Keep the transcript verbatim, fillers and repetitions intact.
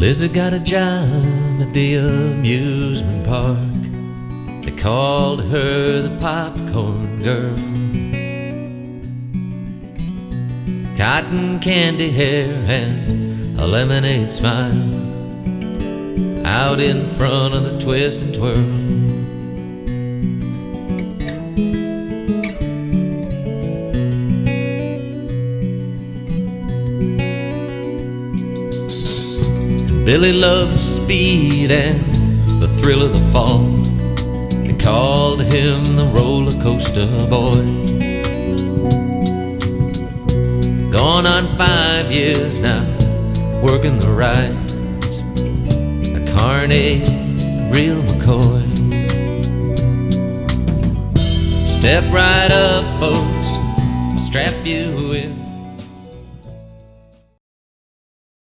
Lizzie got a job at the amusement park. They called her the popcorn girl. Cotton candy hair and a lemonade smile out in front of the twist and twirl. Billy loved speed and the thrill of the fall. They called him the roller coaster boy. Gone on five years now, working the rides, a Carney, real McCoy. Step right up, folks, I'll strap you in.